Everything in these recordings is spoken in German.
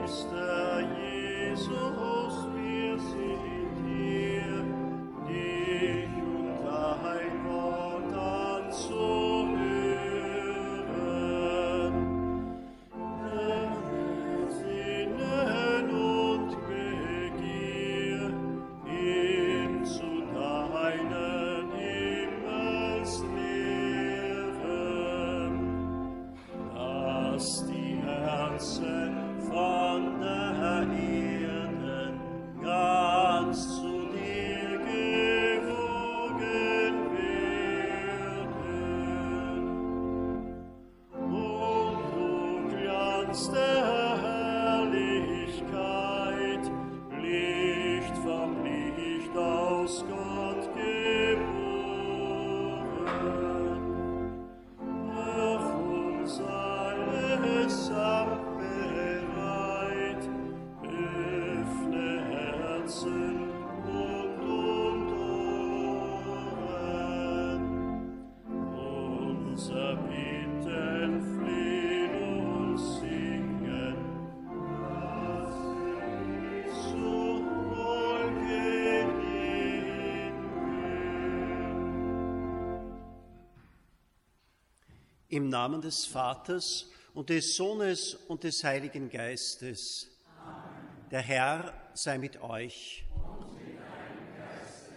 Im Namen des Vaters und des Sohnes und des Heiligen Geistes. Amen. Der Herr sei mit euch. Und mit deinem Geiste.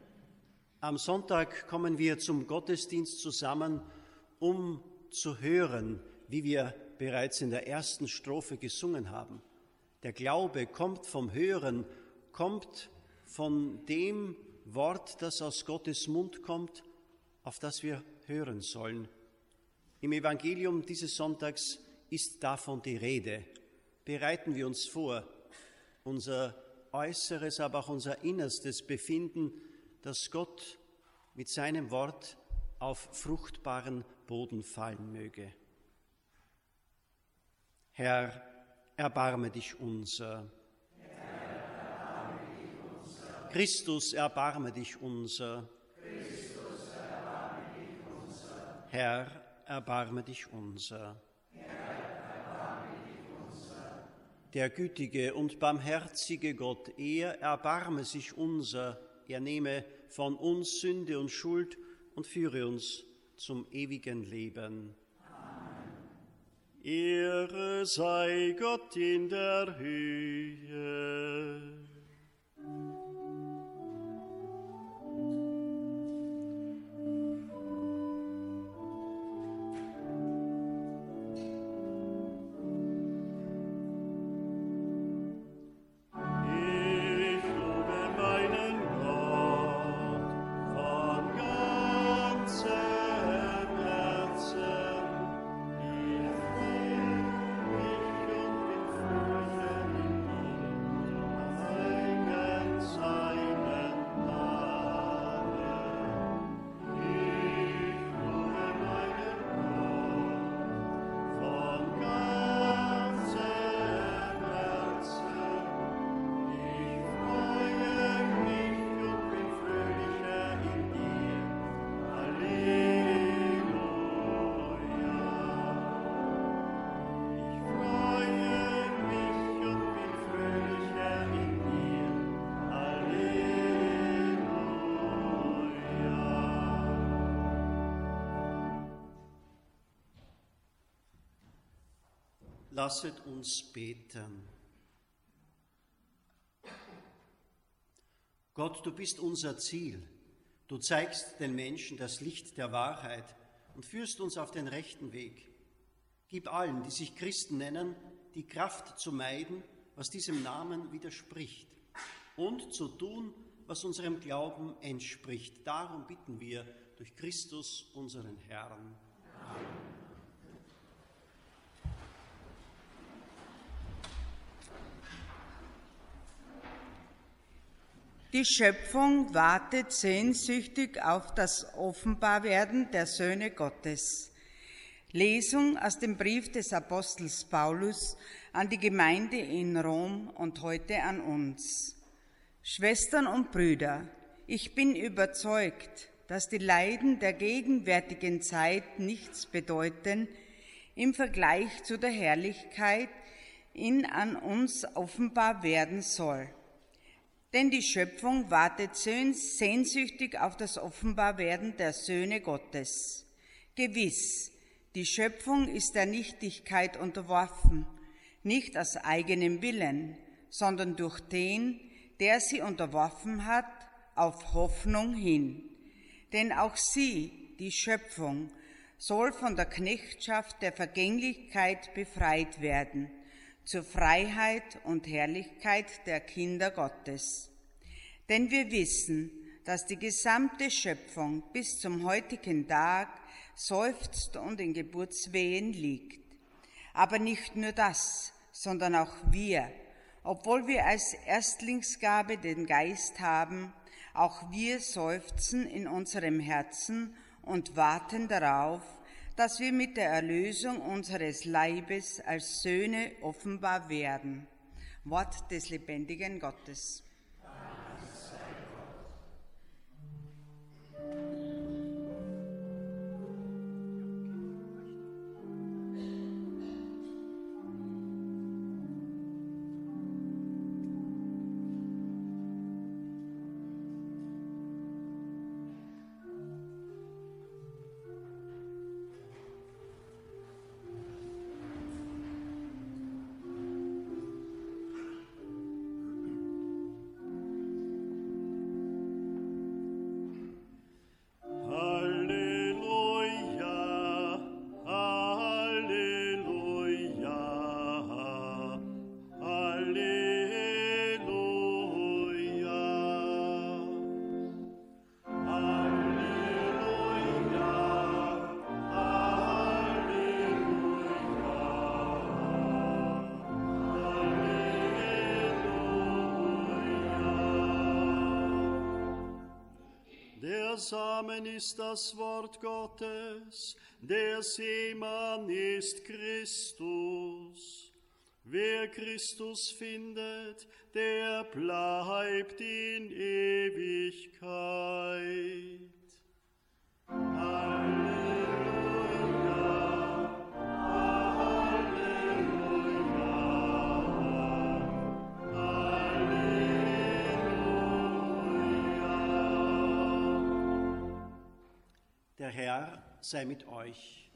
Am Sonntag kommen wir zum Gottesdienst zusammen, um zu hören, wie wir bereits in der ersten Strophe gesungen haben. Der Glaube kommt vom Hören, kommt von dem Wort, das aus Gottes Mund kommt, auf das wir hören sollen. Im Evangelium dieses Sonntags ist davon die Rede. Bereiten wir uns vor, unser äußeres, aber auch unser innerstes Befinden, dass Gott mit seinem Wort auf fruchtbaren Boden fallen möge. Herr, erbarme dich unser. Christus, erbarme dich unser. Herr, erbarme dich unser. Der gütige und barmherzige Gott, er erbarme sich unser, er nehme von uns Sünde und Schuld und führe uns zum ewigen Leben. Amen. Ehre sei Gott in der Höhe. Lasset uns beten. Gott, du bist unser Ziel. Du zeigst den Menschen das Licht der Wahrheit und führst uns auf den rechten Weg. Gib allen, die sich Christen nennen, die Kraft zu meiden, was diesem Namen widerspricht, und zu tun, was unserem Glauben entspricht. Darum bitten wir durch Christus, unseren Herrn. Amen. Die Schöpfung wartet sehnsüchtig auf das Offenbarwerden der Söhne Gottes. Lesung aus dem Brief des Apostels Paulus an die Gemeinde in Rom und heute an uns. Schwestern und Brüder, ich bin überzeugt, dass die Leiden der gegenwärtigen Zeit nichts bedeuten im Vergleich zu der Herrlichkeit, in an uns offenbar werden soll. Denn die Schöpfung wartet sehnsüchtig auf das Offenbarwerden der Söhne Gottes. Gewiss, die Schöpfung ist der Nichtigkeit unterworfen, nicht aus eigenem Willen, sondern durch den, der sie unterworfen hat, auf Hoffnung hin. Denn auch sie, die Schöpfung, soll von der Knechtschaft der Vergänglichkeit befreit werden, zur Freiheit und Herrlichkeit der Kinder Gottes. Denn wir wissen, dass die gesamte Schöpfung bis zum heutigen Tag seufzt und in Geburtswehen liegt. Aber nicht nur das, sondern auch wir, obwohl wir als Erstlingsgabe den Geist haben, auch wir seufzen in unserem Herzen und warten darauf, dass wir mit der Erlösung unseres Leibes als Söhne offenbar werden. Wort des lebendigen Gottes. Der Samen ist das Wort Gottes, der Seemann ist Christus. Wer Christus findet, der bleibt in Ewigkeit. Der Herr sei mit euch.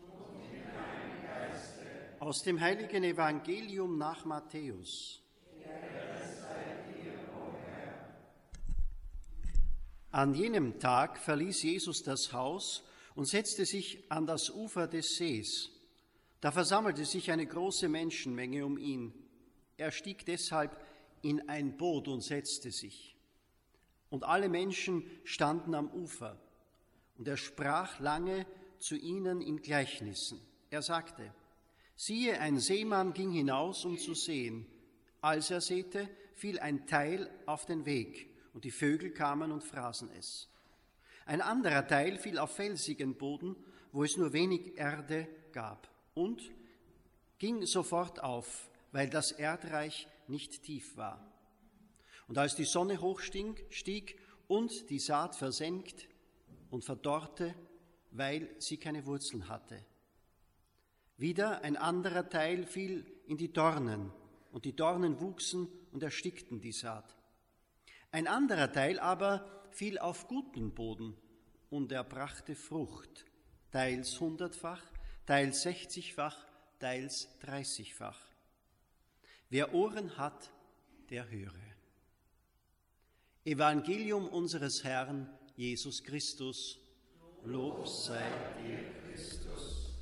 Aus dem heiligen Evangelium nach Matthäus. An jenem Tag verließ Jesus das Haus und setzte sich an das Ufer des Sees. Da versammelte sich eine große Menschenmenge um ihn. Er stieg deshalb in ein Boot und setzte sich. Und alle Menschen standen am Ufer. Und er sprach lange zu ihnen in Gleichnissen. Er sagte: Siehe, ein Seemann ging hinaus, um zu säen. Als er säte, fiel ein Teil auf den Weg, und die Vögel kamen und fraßen es. Ein anderer Teil fiel auf felsigen Boden, wo es nur wenig Erde gab, und ging sofort auf, weil das Erdreich nicht tief war. Und als die Sonne hochstieg und die Saat versenkt und verdorrte, weil sie keine Wurzeln hatte. Wieder ein anderer Teil fiel in die Dornen, und die Dornen wuchsen und erstickten die Saat. Ein anderer Teil aber fiel auf guten Boden, und er brachte Frucht, teils 100-fach, teils 60-fach, teils 30-fach. Wer Ohren hat, der höre. Evangelium unseres Herrn Jesus Christus, Lob sei dir, Christus.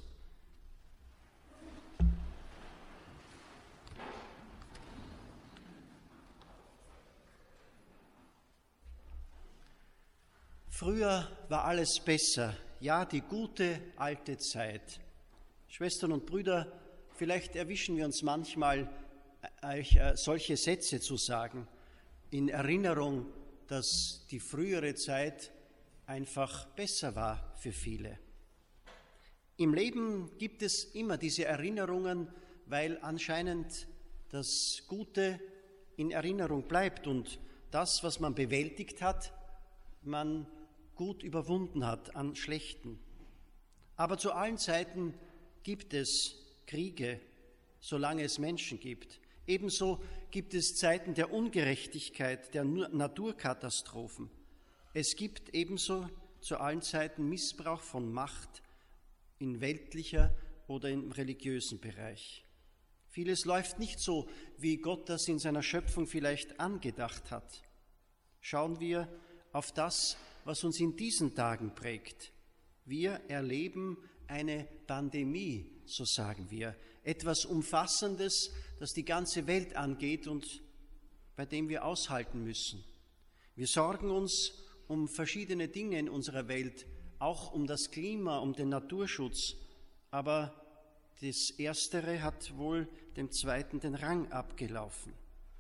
Früher war alles besser, ja, die gute alte Zeit. Schwestern und Brüder, vielleicht erwischen wir uns manchmal, solche Sätze zu sagen, in Erinnerung, dass die frühere Zeit einfach besser war für viele. Im Leben gibt es immer diese Erinnerungen, weil anscheinend das Gute in Erinnerung bleibt und das, was man bewältigt hat, man gut überwunden hat an Schlechten. Aber zu allen Zeiten gibt es Kriege, solange es Menschen gibt. Ebenso gibt es Zeiten der Ungerechtigkeit, der Naturkatastrophen. Es gibt ebenso zu allen Zeiten Missbrauch von Macht in weltlicher oder im religiösen Bereich. Vieles läuft nicht so, wie Gott das in seiner Schöpfung vielleicht angedacht hat. Schauen wir auf das, was uns in diesen Tagen prägt. Wir erleben eine Pandemie, so sagen wir, etwas Umfassendes, das die ganze Welt angeht und bei dem wir aushalten müssen. Wir sorgen uns um verschiedene Dinge in unserer Welt, auch um das Klima, um den Naturschutz, aber das Erstere hat wohl dem Zweiten den Rang abgelaufen.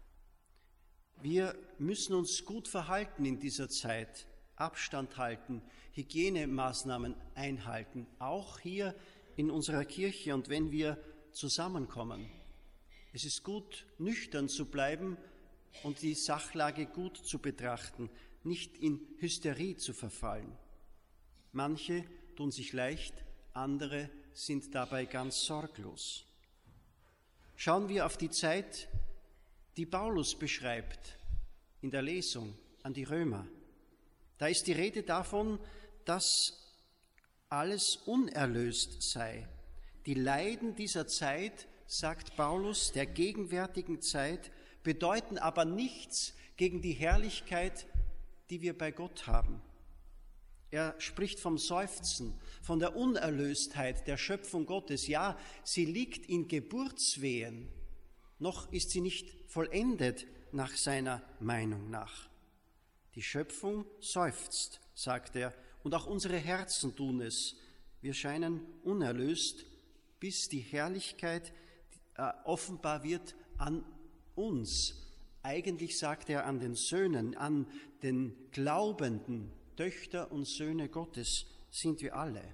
Wir müssen uns gut verhalten in dieser Zeit, Abstand halten, Hygienemaßnahmen einhalten, auch hier in unserer Kirche und wenn wir zusammenkommen. Es ist gut, nüchtern zu bleiben und die Sachlage gut zu betrachten, nicht in Hysterie zu verfallen. Manche tun sich leicht, andere sind dabei ganz sorglos. Schauen wir auf die Zeit, die Paulus beschreibt in der Lesung an die Römer. Da ist die Rede davon, dass alles unerlöst sei. Die Leiden dieser Zeit, sagt Paulus, der gegenwärtigen Zeit, bedeuten aber nichts gegen die Herrlichkeit, die wir bei Gott haben. Er spricht vom Seufzen, von der Unerlöstheit der Schöpfung Gottes. Ja, sie liegt in Geburtswehen, noch ist sie nicht vollendet nach seiner Meinung nach. Die Schöpfung seufzt, sagt er, und auch unsere Herzen tun es. Wir scheinen unerlöst, bis die Herrlichkeit offenbar wird an uns. Eigentlich sagt er an den Söhnen, an den Glaubenden, Töchter und Söhne Gottes sind wir alle.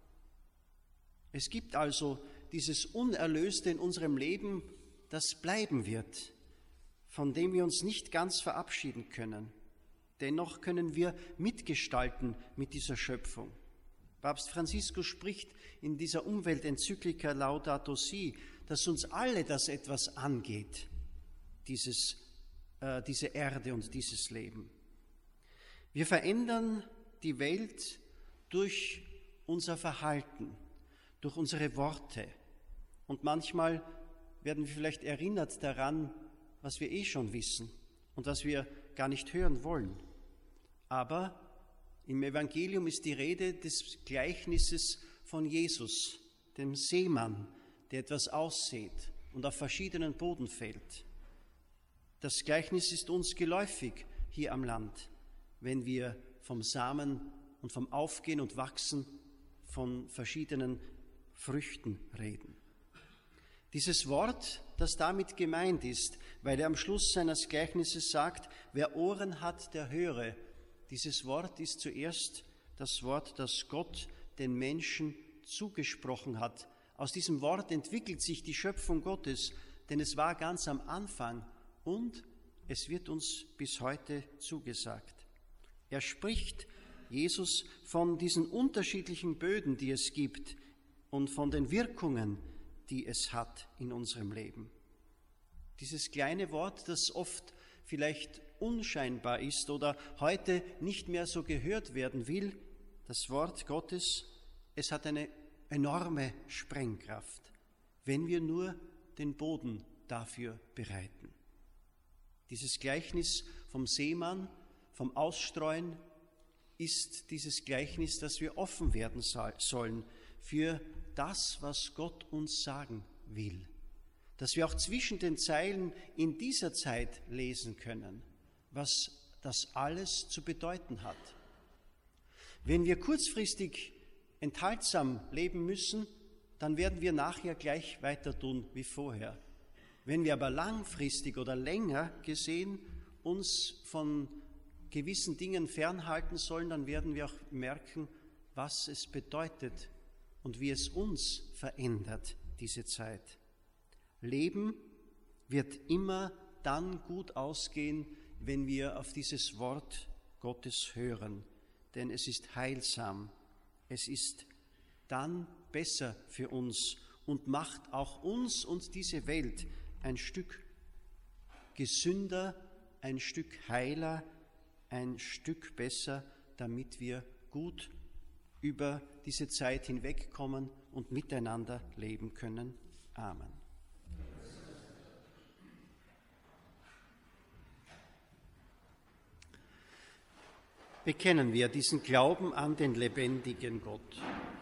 Es gibt also dieses Unerlöste in unserem Leben, das bleiben wird, von dem wir uns nicht ganz verabschieden können. Dennoch können wir mitgestalten mit dieser Schöpfung. Papst Franziskus spricht in dieser Umweltenzyklika Laudato Si, dass uns alle das etwas angeht, diese Erde und dieses Leben. Wir verändern die Welt durch unser Verhalten, durch unsere Worte. Und manchmal werden wir vielleicht erinnert daran, was wir schon wissen und was wir gar nicht hören wollen. Aber im Evangelium ist die Rede des Gleichnisses von Jesus, dem Seemann, der etwas aussät und auf verschiedenen Boden fällt. Das Gleichnis ist uns geläufig hier am Land, wenn wir vom Samen und vom Aufgehen und Wachsen von verschiedenen Früchten reden. Dieses Wort, das damit gemeint ist, weil er am Schluss seines Gleichnisses sagt, wer Ohren hat, der höre. Dieses Wort ist zuerst das Wort, das Gott den Menschen zugesprochen hat. Aus diesem Wort entwickelt sich die Schöpfung Gottes, denn es war ganz am Anfang und es wird uns bis heute zugesagt. Er spricht, Jesus, von diesen unterschiedlichen Böden, die es gibt und von den Wirkungen, die es hat in unserem Leben. Dieses kleine Wort, das oft vielleicht unscheinbar ist oder heute nicht mehr so gehört werden will, das Wort Gottes, es hat eine enorme Sprengkraft, wenn wir nur den Boden dafür bereiten. Dieses Gleichnis vom Seemann, vom Ausstreuen, ist dieses Gleichnis, dass wir offen werden sollen für das, was Gott uns sagen will. Dass wir auch zwischen den Zeilen in dieser Zeit lesen können, was das alles zu bedeuten hat. Wenn wir kurzfristig enthaltsam leben müssen, dann werden wir nachher gleich weiter tun wie vorher. Wenn wir aber langfristig oder länger gesehen uns von gewissen Dingen fernhalten sollen, dann werden wir auch merken, was es bedeutet und wie es uns verändert, diese Zeit. Leben wird immer dann gut ausgehen, wenn wir auf dieses Wort Gottes hören, denn es ist heilsam, es ist dann besser für uns und macht auch uns und diese Welt ein Stück gesünder, ein Stück heiler, ein Stück besser, damit wir gut über diese Zeit hinwegkommen und miteinander leben können. Amen. Bekennen wir diesen Glauben an den lebendigen Gott.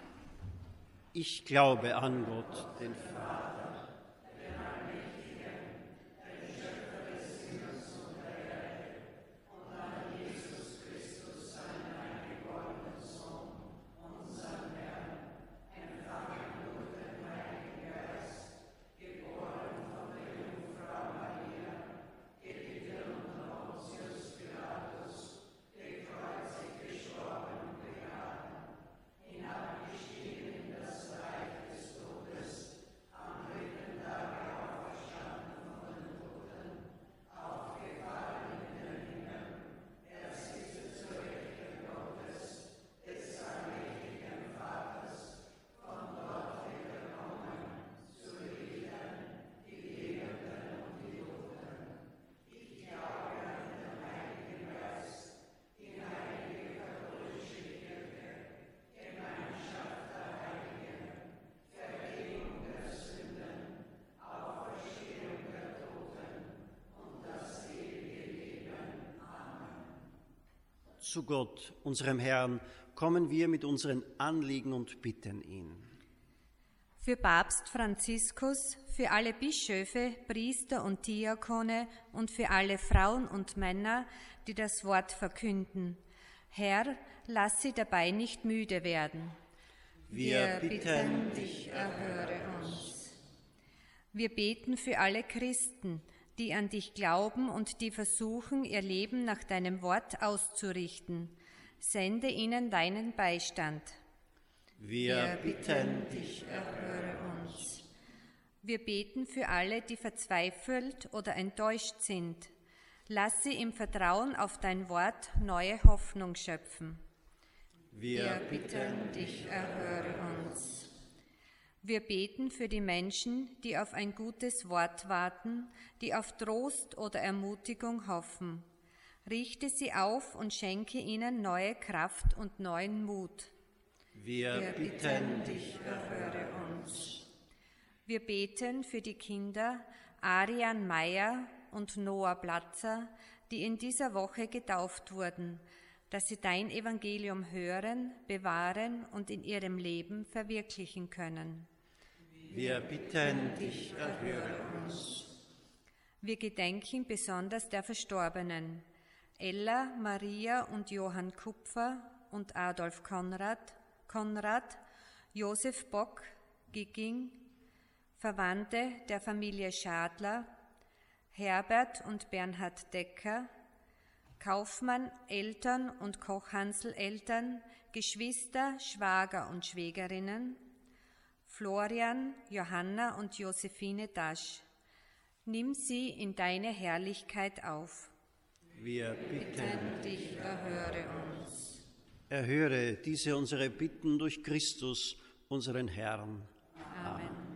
Ich glaube an Gott, den Vater, den Allmächtigen, den Schöpfer des Himmels und der Erde, und an Jesus Christus, seinen eingeborenen Sohn, unseren Herrn, empfangen durch den Heiligen Geist, geboren von der Jungfrau Maria, gelitten unter Pontius Pilatus, gekreuzigt, gestorben und begraben, hinabgestiegen in das Reich des Todes, am dritten Tage auferstanden von den Toten, aufgefahren in den Himmel, er sitzt zur Rechten Gottes, des allmächtigen Vaters, von dort wird er kommen, zu richten die Lebenden und die Toten. Ich glaube an den Heiligen Geist, die heilige katholische Kirche, Gemeinschaft der Heiligen, Vergebung der Sünden, Auferstehung der Toten und das ewige Leben. Amen. Zu Gott, unserem Herrn, kommen wir mit unseren Anliegen und bitten ihn. Für Papst Franziskus, für alle Bischöfe, Priester und Diakone und für alle Frauen und Männer, die das Wort verkünden. Herr, lass sie dabei nicht müde werden. Wir bitten dich, erhöre uns. Wir beten für alle Christen, die an dich glauben und die versuchen, ihr Leben nach deinem Wort auszurichten. Sende ihnen deinen Beistand. Wir bitten dich, erhöre uns. Wir beten für alle, die verzweifelt oder enttäuscht sind. Lass sie im Vertrauen auf dein Wort neue Hoffnung schöpfen. Wir bitten dich, erhöre uns. Wir beten für die Menschen, die auf ein gutes Wort warten, die auf Trost oder Ermutigung hoffen. Richte sie auf und schenke ihnen neue Kraft und neuen Mut. Wir bitten dich, erhöre uns. Wir beten für die Kinder Arian Meyer und Noah Platzer, die in dieser Woche getauft wurden, dass sie dein Evangelium hören, bewahren und in ihrem Leben verwirklichen können. Wir bitten dich, erhöre uns. Wir gedenken besonders der Verstorbenen, Ella, Maria und Johann Kupfer und Adolf Konrad, Josef Bock, Gigging, Verwandte der Familie Schadler, Herbert und Bernhard Decker, Kaufmann, Eltern und Koch-Hansl-Eltern, Geschwister, Schwager und Schwägerinnen, Florian, Johanna und Josephine Dasch. Nimm sie in deine Herrlichkeit auf. Wir bitten dich, erhöre uns. Erhöre diese unsere Bitten durch Christus, unseren Herrn. Amen.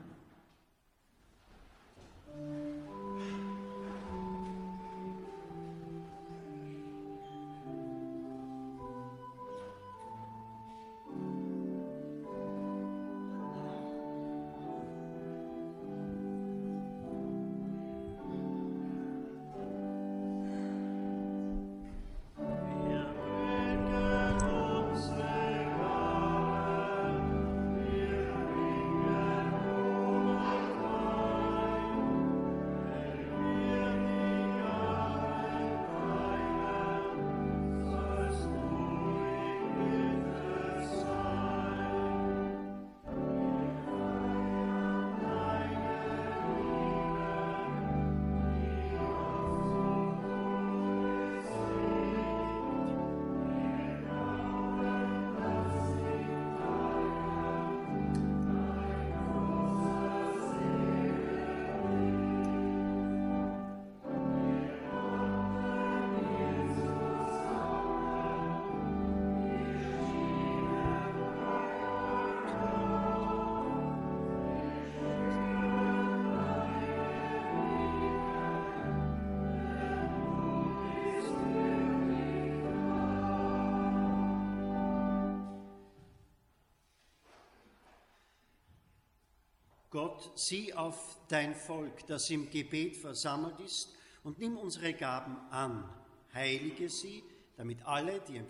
Gott, sieh auf dein Volk, das im Gebet versammelt ist, und nimm unsere Gaben an. Heilige sie, damit alle, die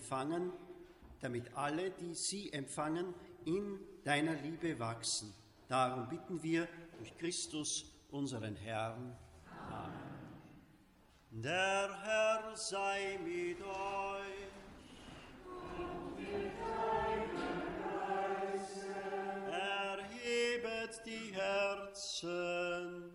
sie empfangen, in deiner Liebe wachsen. Darum bitten wir durch Christus, unseren Herrn. Amen. Der Herr sei mit euch. Und mit deinem Geiste. Erhebet die Herzen.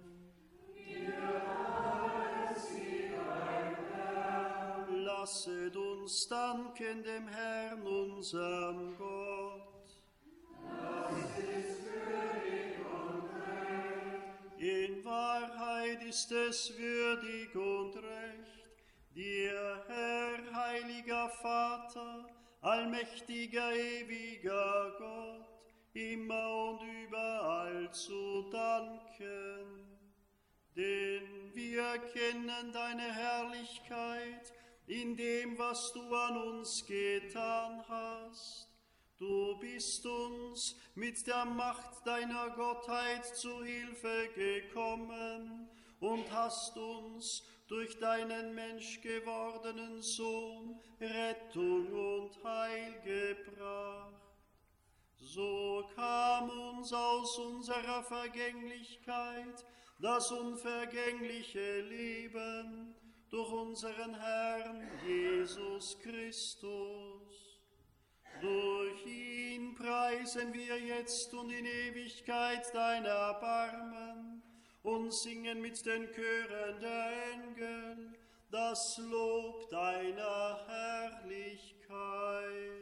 Lasset uns danken dem Herrn, unserem Gott. Das ist würdig und recht. In Wahrheit ist es würdig und recht, dir, Herr, heiliger Vater, allmächtiger, ewiger Gott, immer und überall zu danken. Denn wir kennen deine Herrlichkeit in dem, was du an uns getan hast. Du bist uns mit der Macht deiner Gottheit zu Hilfe gekommen und hast uns durch deinen menschgewordenen Sohn Rettung und Heil gebracht. So kam uns aus unserer Vergänglichkeit das unvergängliche Leben durch unseren Herrn Jesus Christus. Durch ihn preisen wir jetzt und in Ewigkeit dein Erbarmen und singen mit den Chören der Engel das Lob deiner Herrlichkeit.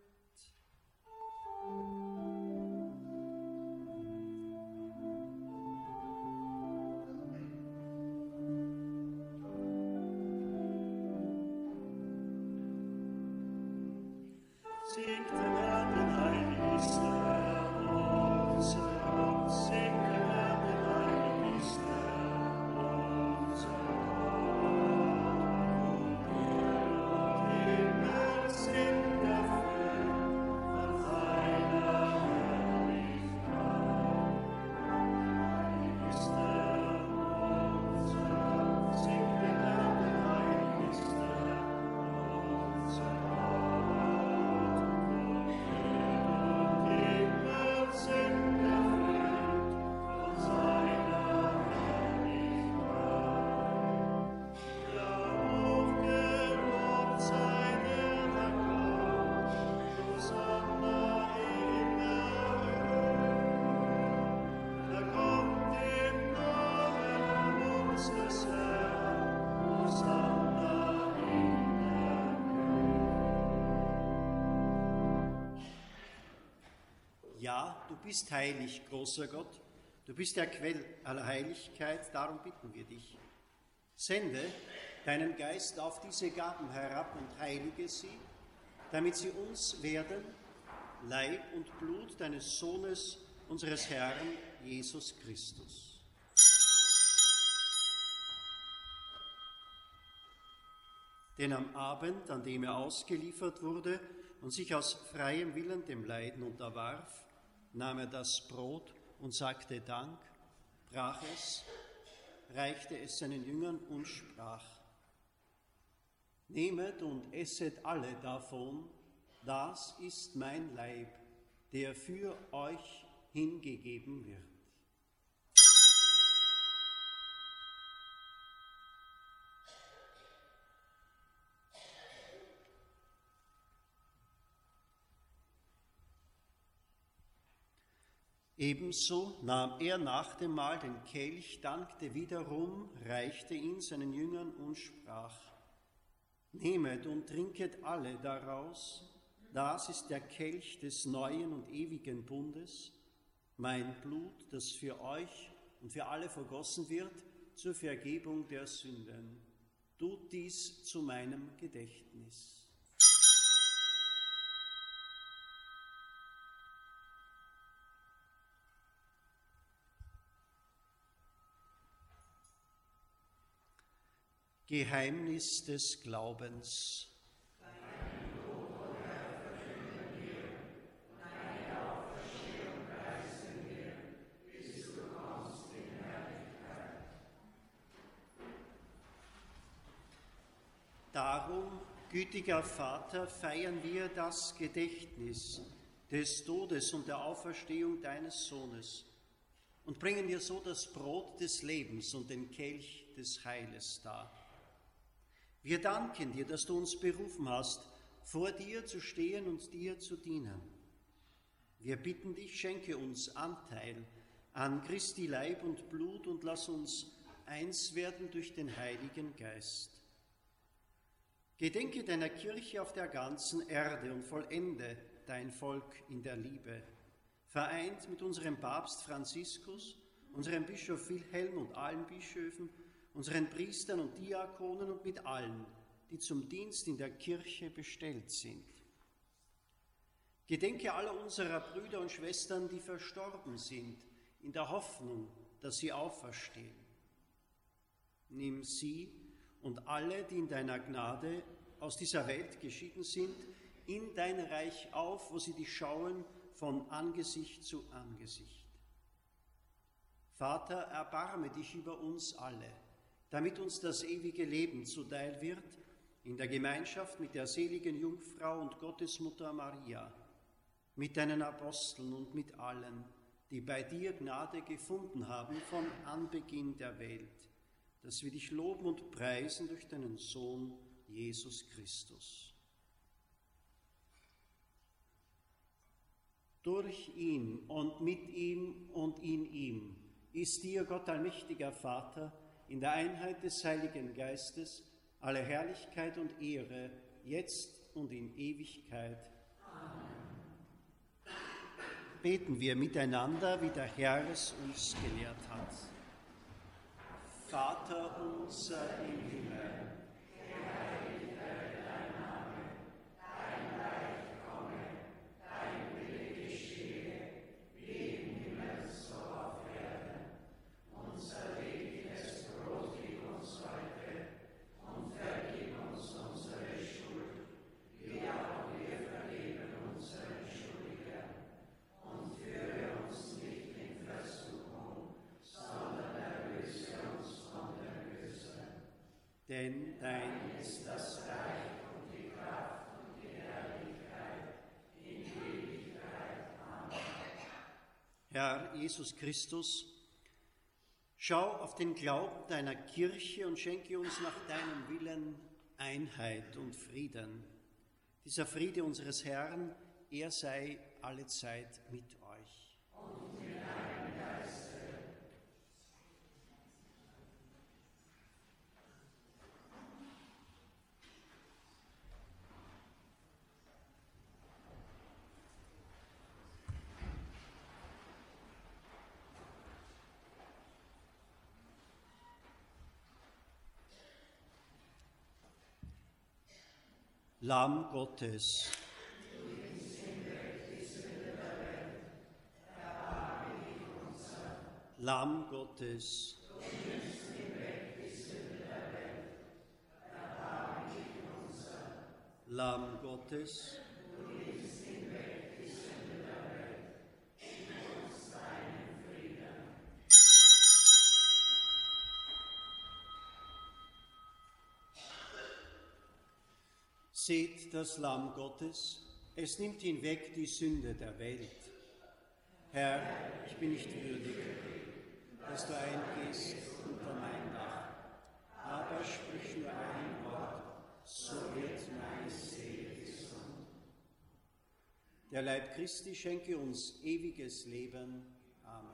Singt dem Herrn, denn heilig ist der Herr, unser Gott. Singt dem Herrn, denn heilig ist der Herr, unser Gott. Und Himmel singt dafür von seiner Herrlichkeit. Heilig ist der Herr, unser Gott. Singt dem Herrn, denn heilig ist der Herr, unser Gott. Ja, du bist heilig, großer Gott. Du bist der Quell aller Heiligkeit, darum bitten wir dich. Sende deinen Geist auf diese Gaben herab und heilige sie, damit sie uns werden, Leib und Blut deines Sohnes, unseres Herrn Jesus Christus. Denn am Abend, an dem er ausgeliefert wurde und sich aus freiem Willen dem Leiden unterwarf, nahm er das Brot und sagte Dank, brach es, reichte es seinen Jüngern und sprach: Nehmet und esset alle davon, das ist mein Leib, der für euch hingegeben wird. Ebenso nahm er nach dem Mahl den Kelch, dankte wiederum, reichte ihn seinen Jüngern und sprach: Nehmet und trinket alle daraus, das ist der Kelch des neuen und ewigen Bundes, mein Blut, das für euch und für alle vergossen wird zur Vergebung der Sünden. Tut dies zu meinem Gedächtnis. Geheimnis des Glaubens. Deinen Tod, o Herr, verkünden wir, deine Auferstehung preisen wir, bis du Darum, gütiger Vater, feiern wir das Gedächtnis des Todes und der Auferstehung deines Sohnes und bringen dir so das Brot des Lebens und den Kelch des Heiles dar. Wir danken dir, dass du uns berufen hast, vor dir zu stehen und dir zu dienen. Wir bitten dich, schenke uns Anteil an Christi Leib und Blut und lass uns eins werden durch den Heiligen Geist. Gedenke deiner Kirche auf der ganzen Erde und vollende dein Volk in der Liebe, vereint mit unserem Papst Franziskus, unserem Bischof Wilhelm und allen Bischöfen, unseren Priestern und Diakonen und mit allen, die zum Dienst in der Kirche bestellt sind. Gedenke aller unserer Brüder und Schwestern, die verstorben sind, in der Hoffnung, dass sie auferstehen. Nimm sie und alle, die in deiner Gnade aus dieser Welt geschieden sind, in dein Reich auf, wo sie dich schauen von Angesicht zu Angesicht. Vater, erbarme dich über uns alle, damit uns das ewige Leben zuteil wird, in der Gemeinschaft mit der seligen Jungfrau und Gottesmutter Maria, mit deinen Aposteln und mit allen, die bei dir Gnade gefunden haben von Anbeginn der Welt, dass wir dich loben und preisen durch deinen Sohn Jesus Christus. Durch ihn und mit ihm und in ihm ist dir, Gott allmächtiger Vater, in der Einheit des Heiligen Geistes alle Herrlichkeit und Ehre, jetzt und in Ewigkeit. Amen. Beten wir miteinander, wie der Herr es uns gelehrt hat. Vater unser im Himmel, geheiligt werde dein Name, dein Reich komme, dein Wille geschehe, wie im Himmel so auf Erden. Unser tägliches Brot gib uns heute und vergib uns unsere Schuld, wie auch wir vergeben unseren Schuldigern. Und führe uns nicht in Versuchung, sondern erlöse uns von dem Bösen. Denn dein ist das Reich und die Kraft und die Herrlichkeit in Ewigkeit. Amen. Herr Jesus Christus, schau auf den Glauben deiner Kirche und schenke uns nach deinem Willen Einheit und Frieden. Dieser Friede unseres Herrn, er sei allezeit mit euch. Und mit deinem Geiste. Lamm Gottes. Lamm Gottes. Lamm Gottes. Seht das Lamm Gottes, es nimmt hinweg die Sünde der Welt. Herr, ich bin nicht würdig, dass du eingehst unter mein Dach, aber sprich nur ein Wort, so wird meine Seele gesund. Der Leib Christi schenke uns ewiges Leben. Amen.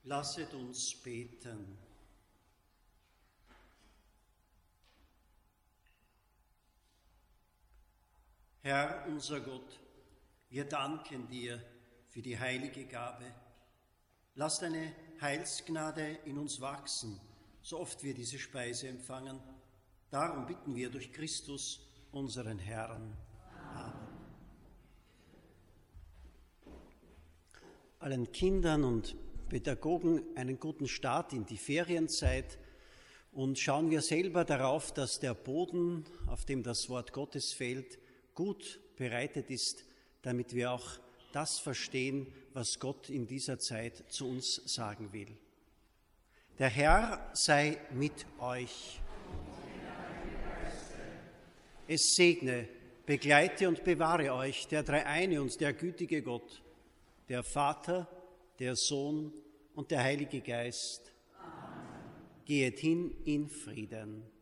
Lasset uns beten. Herr, unser Gott, wir danken dir für die heilige Gabe. Lass deine Heilsgnade in uns wachsen, so oft wir diese Speise empfangen. Darum bitten wir durch Christus, unseren Herrn. Amen. Allen Kindern und Pädagogen einen guten Start in die Ferienzeit und schauen wir selber darauf, dass der Boden, auf dem das Wort Gottes fällt, gut bereitet ist, damit wir auch das verstehen, was Gott in dieser Zeit zu uns sagen will. Der Herr sei mit euch. Es segne, begleite und bewahre euch der dreieine und der gütige Gott, der Vater, der Sohn und der Heilige Geist. Amen. Gehet hin in Frieden.